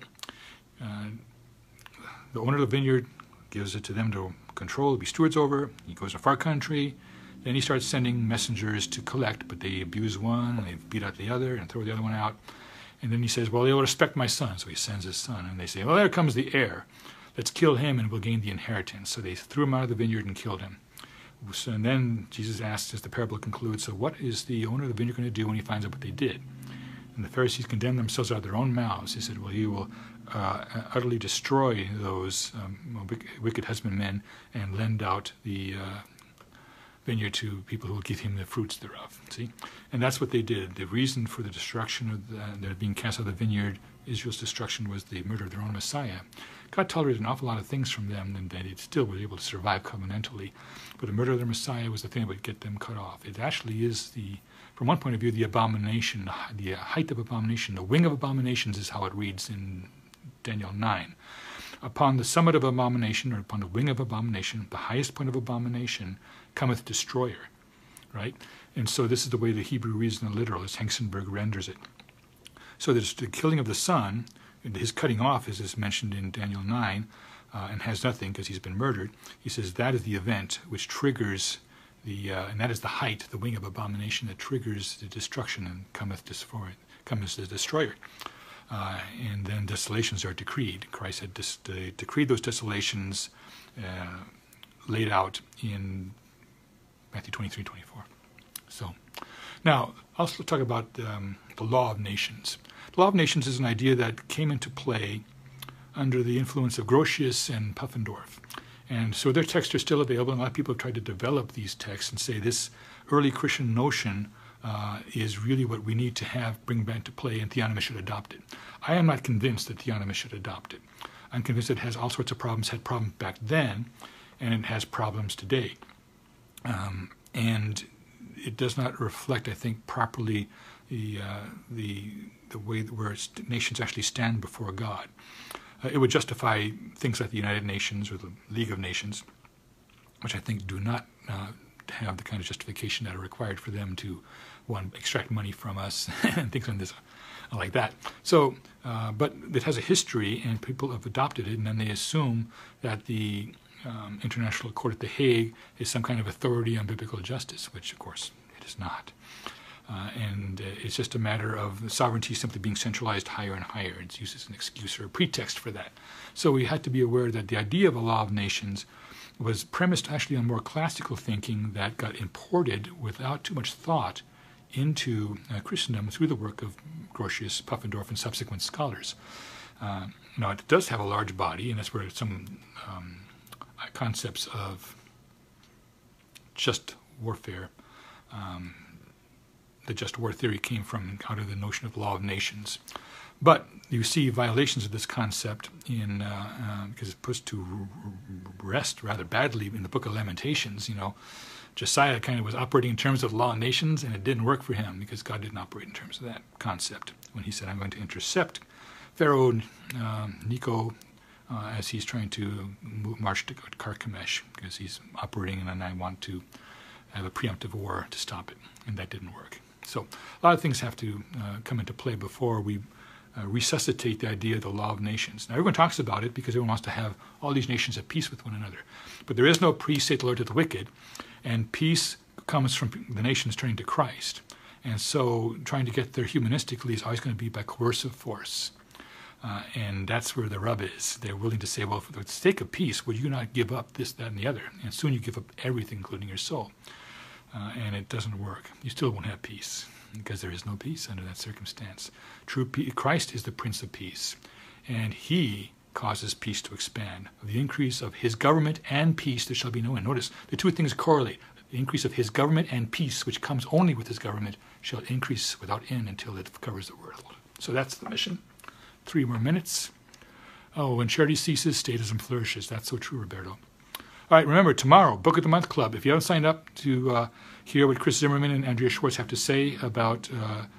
The owner of the vineyard gives it to them to control, be stewards over. He goes to a far country. Then he starts sending messengers to collect, but they abuse one, and they beat out the other, and throw the other one out. And then he says, well, they'll respect my son. So he sends his son. And they say, well, there comes the heir. Let's kill him and we'll gain the inheritance. So they threw him out of the vineyard and killed him. So, and then Jesus asks, as the parable concludes, so what is the owner of the vineyard going to do when he finds out what they did? And the Pharisees condemned themselves out of their own mouths. He said, well, he will utterly destroy those wicked husbandmen and lend out the vineyard to people who will give him the fruits thereof. See? And that's what they did. The reason for the destruction of their being cast out of the vineyard, Israel's destruction, was the murder of their own Messiah. God tolerated an awful lot of things from them, and they still were able to survive covenantally. But the murder of their Messiah was the thing that would get them cut off. It actually is from one point of view, the abomination, the height of abomination, the wing of abominations is how it reads in Daniel 9. Upon the summit of abomination, or upon the wing of abomination, the highest point of abomination, cometh destroyer, right? And so this is the way the Hebrew reads in the literal, as Hengstenberg renders it. So there's the killing of the son, his cutting off, as is mentioned in Daniel 9, and has nothing because he's been murdered. He says that is the event which triggers and that is the height, the wing of abomination that triggers the destruction and cometh the destroyer. And then desolations are decreed. Christ had decreed those desolations laid out in Matthew 23:24. So, now, I'll also talk about the law of nations. The law of nations is an idea that came into play under the influence of Grotius and Pufendorf. And so their texts are still available, and a lot of people have tried to develop these texts and say this early Christian notion is really what we need to bring back to play, and Theonomist should adopt it. I am not convinced that Theonomist should adopt it. I'm convinced it has all sorts of problems, had problems back then, and it has problems today. And it does not reflect, I think, properly the way where nations actually stand before God. It would justify things like the United Nations or the League of Nations, which I think do not have the kind of justification that are required for them to, one, extract money from us and things like that. So, but it has a history, and people have adopted it, and then they assume that the International Court at The Hague is some kind of authority on biblical justice, which, of course, it is not. And it's just a matter of sovereignty simply being centralized higher and higher. It's used as an excuse or a pretext for that. So we had to be aware that the idea of a law of nations was premised actually on more classical thinking that got imported without too much thought into Christendom through the work of Grotius, Pufendorf, and subsequent scholars. Now, it does have a large body, and that's where some concepts of just warfare, the just war theory came from out of the notion of law of nations. But you see violations of this concept in because it's put to rest rather badly in the Book of Lamentations. Josiah kind of was operating in terms of law of nations, and it didn't work for him because God didn't operate in terms of that concept. When he said, I'm going to intercept Pharaoh Necho as he's trying to march to Carchemish because he's operating, and I want to have a preemptive war to stop it, and that didn't work. So a lot of things have to come into play before we resuscitate the idea of the law of nations. Now, everyone talks about it because everyone wants to have all these nations at peace with one another. But there is no peace, saith the Lord, to the wicked, and peace comes from the nations turning to Christ. And so trying to get there humanistically is always going to be by coercive force. And that's where the rub is. They're willing to say, well, for the sake of peace, would you not give up this, that, and the other? And soon you give up everything, including your soul. And it doesn't work. You still won't have peace because there is no peace under that circumstance. True peace, Christ is the Prince of Peace, and he causes peace to expand. Of the increase of his government and peace, there shall be no end. Notice, the two things correlate. The increase of his government and peace, which comes only with his government, shall increase without end until it covers the world. So that's the mission. 3 more minutes. Oh, when charity ceases, statism flourishes. That's so true, Roberto. All right, remember, tomorrow, Book of the Month Club. If you haven't signed up to hear what Chris Zimmerman and Andrea Schwartz have to say about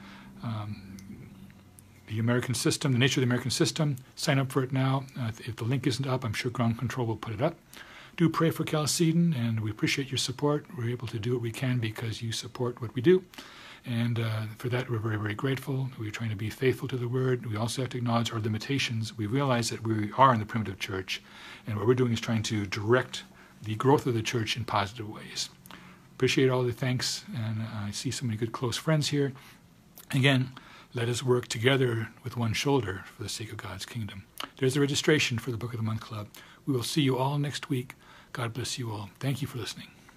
the American system, the nature of the American system, sign up for it now. If the link isn't up, I'm sure Ground Control will put it up. Do pray for Chalcedon, and we appreciate your support. We're able to do what we can because you support what we do. And for that, we're very, very grateful. We're trying to be faithful to the Word. We also have to acknowledge our limitations. We realize that we are in the primitive church, and what we're doing is trying to direct the growth of the church in positive ways. Appreciate all the thanks, and I see so many good close friends here. Again, let us work together with one shoulder for the sake of God's kingdom. There's the registration for the Book of the Month Club. We will see you all next week. God bless you all. Thank you for listening.